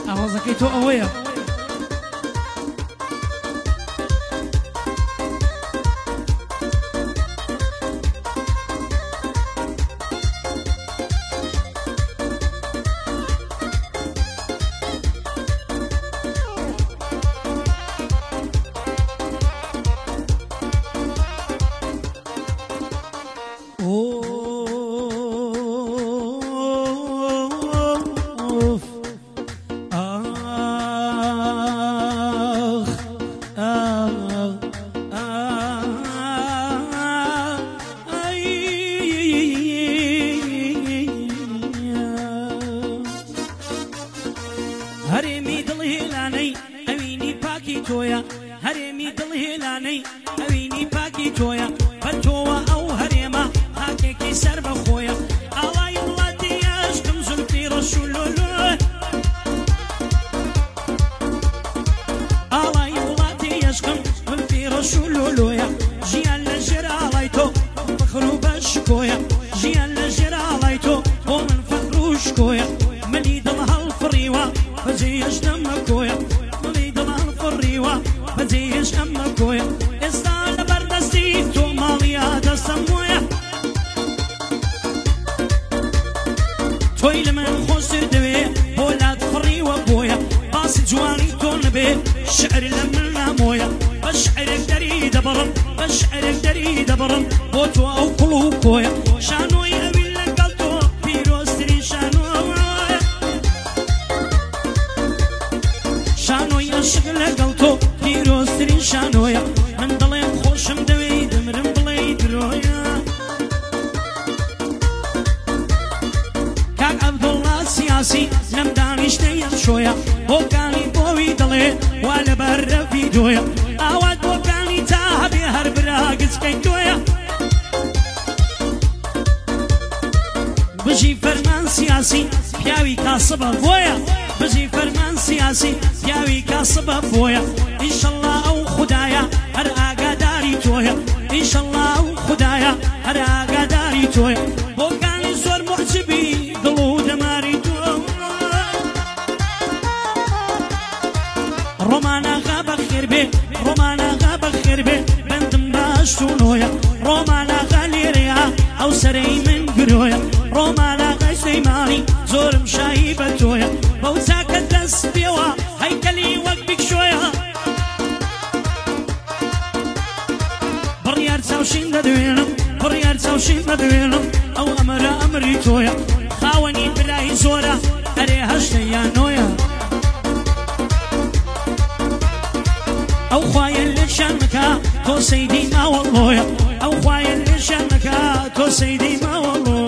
ئاوازەکەی تۆ ئەوەیە هەرێمی دڵهێلانەی ئەوینی پاکی تۆیە هەرێمی دڵهێلانەی ئەوینی پاکی تۆیە بە تۆوە ئەو هەرێمە هاکێکی سەر بەخۆیە ئاڵای وڵاتی عاشقم زولفی ڕەسوولۆلۆ ئاڵای وڵاتی عاشقم زولفی ڕەسوولۆلۆیە ژیان لە ژێر ئاڵای تۆ فەخر و بەشکۆیە ژیان لە ژێر ئاڵای تۆ بۆ من فەخر و شکۆیە مەلی دڵ هەڵفڕیوە بەجێش نەمەکۆیە مەلی دڵ هەڵفڕیوە بەجێش نەمەکۆیە ئێستا لە بەردەستی تۆ ماڵی ئادەسەم وایە تۆی لە من خۆشتر دەوێ بۆ لات فڕیوە بۆیە باسی جوانی تۆ نەبێ شعر لە من نامۆیە بە شعرێک دەری دەبڕم بە شعرێک دەری دەبڕم بۆ تۆ ئەو کوڵ و کۆیە شانۆی ئەوی لەگەڵ تۆ پیرۆزترین شانۆیە شانۆی عاشق لەگەڵ تۆ پیرۆزترین شانۆیە من دڵێم خۆشم دەوێ دەمرم بڵێ درۆیە کاک عەبدوڵڵا سیاسی لەم دانیشتەیەم شۆیە بۆکانی بۆوی دڵێ وا لەبەر ڤیدۆیە ئاوات بۆکانی تا هەبێ هەر براگچکەی تۆیە بژی فەرمان سیاسی پیاوی کاسبە بۆیە بژی فەرمان سیاسی پیاوی کاسبە بۆیە ئینشەڵڵا ئەو خودایە هەر ئاگاداری تۆیە ئینشەڵڵا ئەو خودایە هەر ئاگاداری تۆیە بۆکانی زۆر موعجبی دڵ و دەماری تۆ ڕۆماناغا بەخێر بێ ڕۆماناغا بەخێر بێ بەندم باشتونۆیە ڕۆماناغا لێرەیە ئەو سەرەی من گرۆیە ڕۆماناغای سلەیمانی زۆرم شایی بە تۆیە بەو چاکە دەست پێوە هەیکەلی وەک بیکشۆیە بڕیار چاوشین دەدوێنم بڕیار چاوشین دەدوێنم ئەو ئەمرە ئەمری تۆیە خاوەنی برای زۆرە ئەرێ هەشتەیان نۆیە ئەو خوایە لێ شانەکە تۆ سەیدی ماوەڵۆیە ئەو خوایە لێ شانەکە تۆ سەیدی ماوەڵۆ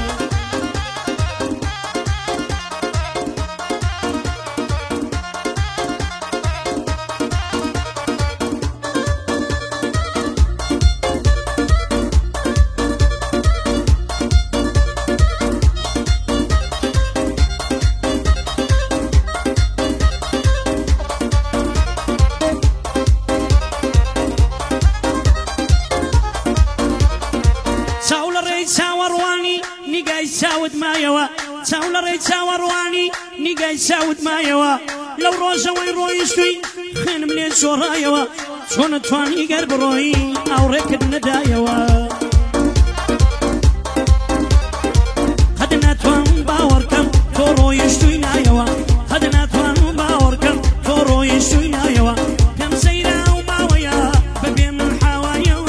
نیگای چاوت مایەوە چاو لە ڕێی چاوەڕوانی نیگای چاوت مایەوە لەو ڕۆژەوەی ڕۆیشتووی خوێنم لێ چۆڕایەوە چۆن نەتوانی گەر بڕۆیی ئاوڕێکت نەدایەوە قەت ناتوانم باوەڕکەم تۆ ڕۆیشتووی نایەوە قەت ناتوانم باوەڕکەم تۆ ڕۆیشتووی نایەوە پێم سەیرا و ماوەیە بەبێ من حاوایەوە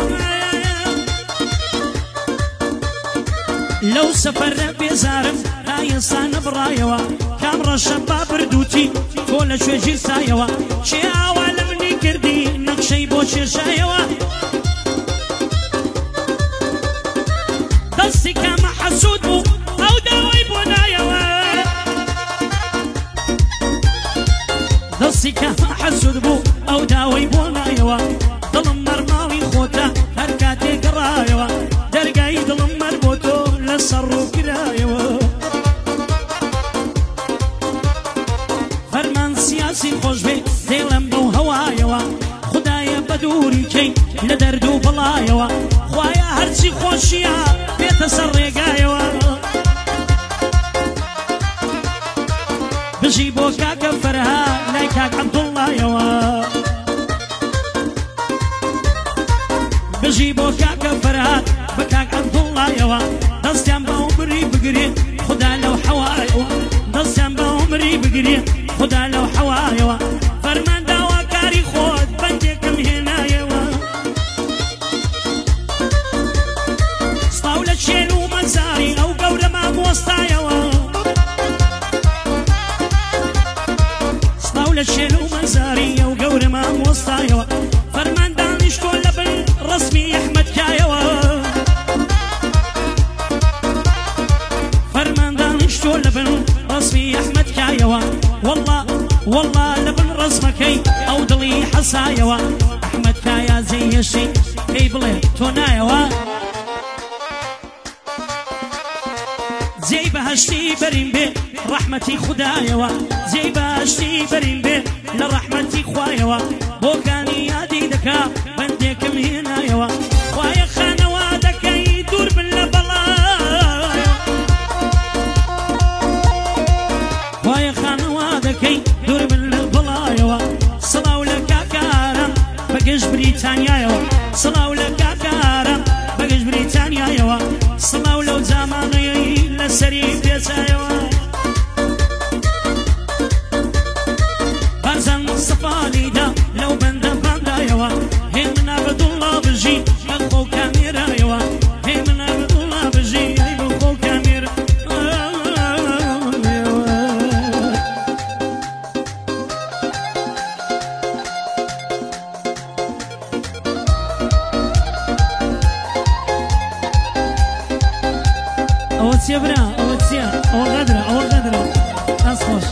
لەو سەفەرە بێزارم تا ئێستا نەبڕایەوە کام ڕەشە با بردووتی تۆ لە کوێژیر سایەوە چێ ئاوا لە منی کردی نەخشەی بۆ کێشایەوە دەستی کامە حەسوود بوو ئەو داوای بۆ نایەوە دەستی کامە حەسوود بوو ئەو داوای بۆ نایەوە دڵم مەرماڵی خۆتە هەر کاتێک گەڕایەوە دەرگای دڵم مەر بۆ تۆ لەسەر ڕووگرایەوە فەرمان سیاسی خۆش بێ دێڵم بەو هەوایەوە خودایە بە دووری کەی لە دەرد و بەڵایەوە خوایە هەرچی خۆشیە بێتە سەر ڕێگایەوە بژی بۆ کاکە فەرهاد لای کاک عەبدوڵڵایەوە بژی بۆ کاکە فەرهاد بە کاک عەبدوڵڵایەوە دەستیان بە عومری بگرێ خدا لەو حەوایەوە دەستیان بە عومری بگرێ خدا لەو حەوایەوە فەرمان داوا کاری خۆت بەندێکم هێنایەوە سڵاو لە چێن و مەزاری ئەو گەورە مامۆستایەوە سڵاو لە چێن و مەزاری ئەو گەورە مامۆستایەوە فەرمان دانیشتۆ لە بن ڕسمی ئەحمەد کایەوە فەرمان دانیشتۆ لە بن ڕسمی ئەحمەد کایەوە والله لە بن ڕسمەکەی ئەو دڵی حەسایەوە ئەحمەد کایە جێیەشی پێی بڵێ تۆ نایەوە جێی بەهەشتی بەرین بێ ڕەحمەتی خودایەوە جێی بەهەشتی بەرین بێ لە ڕەحمەتی خوایەوە بۆکانی یادی دەکا بەندێکم هێنایەوە خوایە خانەوا دەکەی دوور بن لە بەڵایە خوایە خانەوا دەکەی دوور بن لە بەڵایەوە سڵاو لە کاکارم بەگەشت بریتانیایەوە سڵاو لە کاکارم بەگەشت بریتانیایەوە سڵاو لەو زامانەیەی لەسەری پێچایەوە بارزان سەفالیدا لەو بەندە باندایەوە هێ منە بەدوڵڵا بژی بە خۆ کامێرایەوە هێ منە بەدوڵڵا بژی بە خۆ کامێرە ئەوە چیە برا ئەوە چیە ئەوە غەدرە ئەوە غەدرە ئەس خۆش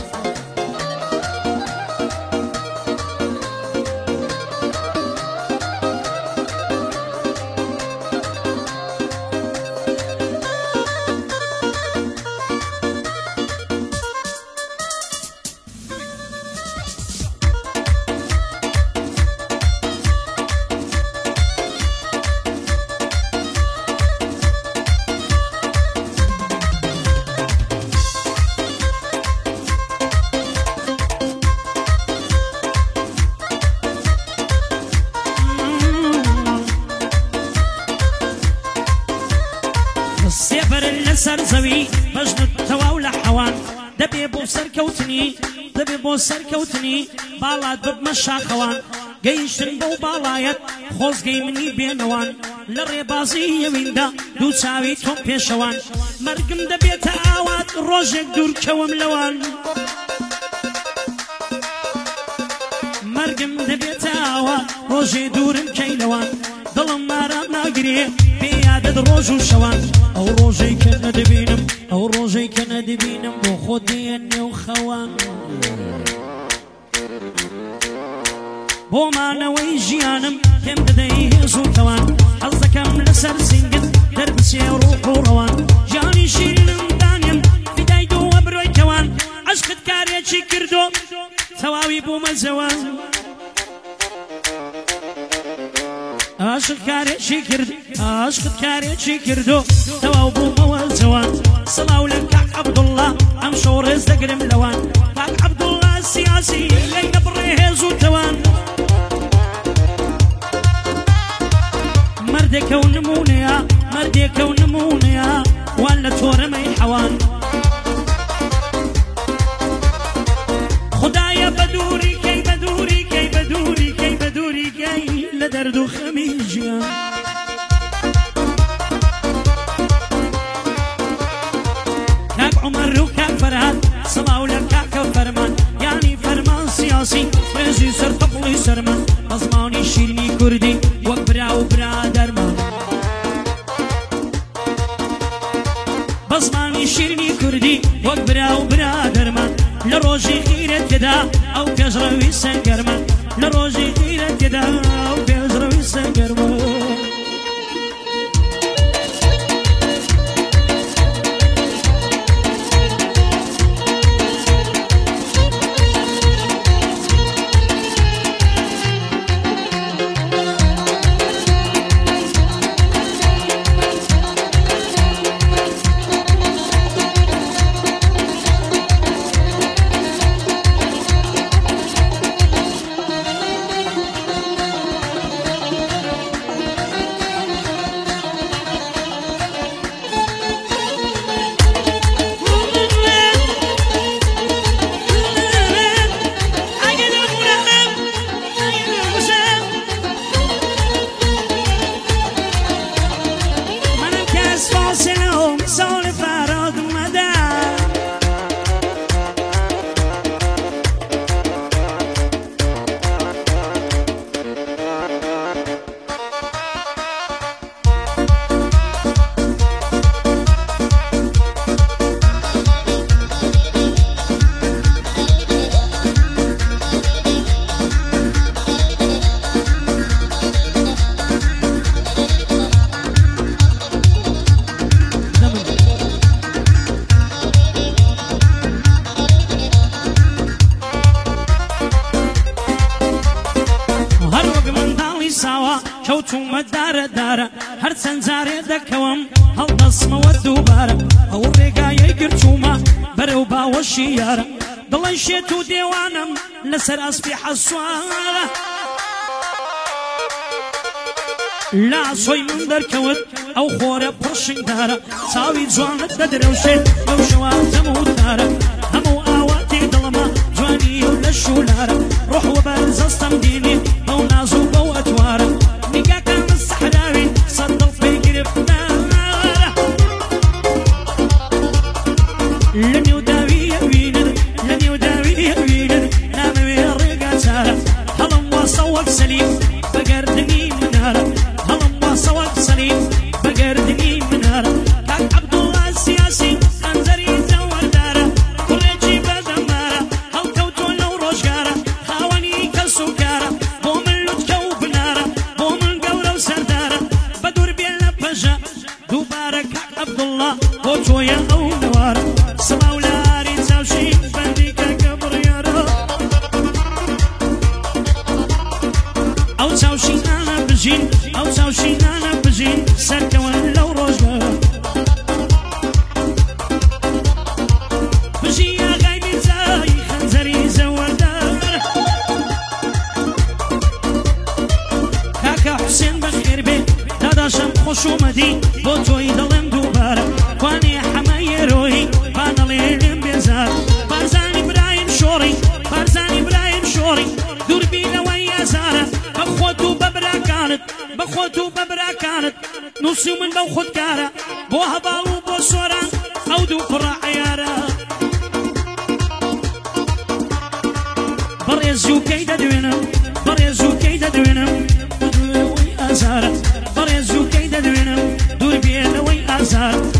سێبەرن لەسەر زەوی بەژنت تەواو لە حەوان دەبێ بۆ سەرکەوتنی باڵات ببمە شاخەوان گەیشتن بەو باڵایەت خۆزگەی منی بێنەوان لە ڕێبازی یەویندا دوو چاوی تۆم پێشەوان مەرگم دەبێتە ئاوات ڕۆژێک دوورکەوم لەوان مەرگم دەبێتە ئاوات ڕۆژێ دوورم کەی لەوان دڵم مارام ناگرێ بێیادت ڕۆژ و شەوان ئەو ڕۆژەی کە نەدەبینم ئەو ڕۆژەی کە نەدەبینم بۆ خۆ دێن نێو خەوان بۆمانەوەی ژیانم پێم بدەی هێز و تەوان حەز دەکەم لەسەر سینگت دەربچێ ڕوح و ڕەوان ژیانی شیرینم دانیم فیدای دووە برۆی کەوان عەشقت کارێکی کردۆ تەواوی بوومە جەوان عاشق کارێکی کردو تەواو بوومەوە جەوان سڵاو لە کاک عەبدوڵڵا ئەم شەو ڕێز دەگرم لەوان کاک عەبدوڵڵا سیاسی لەی نەبڕێ هێز و تەوان مەردێکە و نمونەیە وان لە تۆرەمەی حەوان خدایە بەدووری کەی لە دەرد و خەمی ژیان کاک عومەر و کاک فەرهاد سڵاو لە کاکە فەرمان یانی فەرمان سیاسی ڕێزی سەر تەپڵی سەرمان بە زمانی شیرینی کوردی وەک برا و برادەرمان بە زمانی شیرینی کوردی وەک برا و برادەرمان لە ڕۆژی خیرەتێدا ئەو پێشڕەوی سەنگەرمان لە ڕۆژی خیرەتێدا ئەو پێشڕەوی سەنگەرمان كوتومە دارە دارە هەرچەند جارێ دەکەوم هەڵدەستمەوە دووبارە ئەو ڕێگایەی گرتوومە بەرەو باوەشی یارە دڵی شێت و دێوانم لەسەر ئەسپی حەسوارە لا سۆی من دەرکەوت ئەو خۆرە پڕشنگدارە چاوی جوانت دەدرەوشێت ئەو شەواتەم وتارە هەموو ئاواتی دڵمە جوانی و لە شولارە ڕۆح وە بەرزەستەم دینی بەو ناز و بەو ئەتوارە نیگاکەمە سەحراوی سەد دڵ پێی گرفتارە لە نێوداویە وینن لە نێوداویە وینن نامەوێ ڕێگا چارە هەڵم واسە وەک سەلیم بەگەردنی منارە هەڵم واسە وەک سەلیم بەگەردنی منارە کاک عەبدوڵڵا سیاسی خەنجەری جەوەردارە کوڕێکی بەدەمارە هەڵکەوتۆ لەو ڕۆژگارە خاوەنی کەس و کارە بۆ من لوتکە و بنارە بۆ من گەورە و سەردارە بە دوور بێن لە پەژە دووبارە کاک عەبدوڵڵا بۆ تۆیە ئەو نەوارە سڵاو لاری چاوشی بەندی کەکە بڕیارە ئەو چاوشینانە بژین ئەو چاوشینانە بژین سەرکەون لەو ڕۆژگارە بژی ئاغای میرزای خەنجەری زەوەردارە کاکە حوسێن بەخێر بێ داداشم خۆش اومەدی بۆ تۆی دڵێم دووبارە کوانێ حەمایێرۆی بانەڵێ لێم بێزار بارزانی برایم شۆڕی بارزانی برایم شۆڕی دووربینەوەی ئازارە بەخۆت و بەبراکانت بەخۆت و بەبراکانت نووسی من بەو خودکارە بۆ هەباڵ و بۆ سۆران ئەو دوو کوڕە عەیارە بەڕێزووکەی دەدوێنم بەڕێزووکەی دەدوێنم دووربێنەوەی ئازارە بەڕێزووکەی دەدوێنم دووربێنەوەی ئازارە